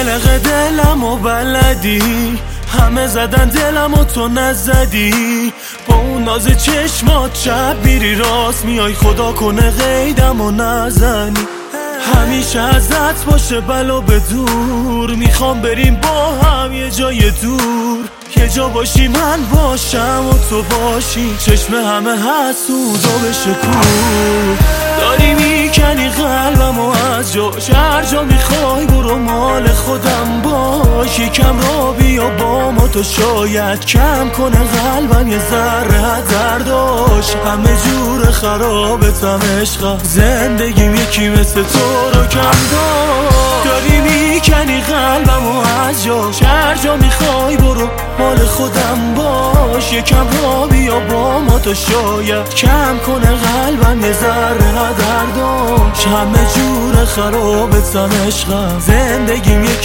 قلق دلم و بلدی، همه زدن دلم و تو نزدی. با اون ناز چشمات شب میری راست میای، خدا کنه قیدم و نزنی. همیشه ازت باشه بلا به دور، میخوام بریم با هم یه جای دور، یه جا باشی من باشم و تو باشی، چشم همه حسود و بشه کور. داری میکنی قلبم و از جاش، هر جا میخوای برو مال خودم باش. یکم را بیا با ما تو شاید کم کنه قلبم یه ذره درداش. همه جور خرابتم عشقم، زندگیم یکی مثل تو رو کم داشت. داری میکنی قلبم و از جاش، هر جا میخوای برو مال خودم باش. یکم را بیا با ما تو شاید کم کنه قلبم یه ذره درداش. همه جور خرابتم عشقم، زندگیم یکی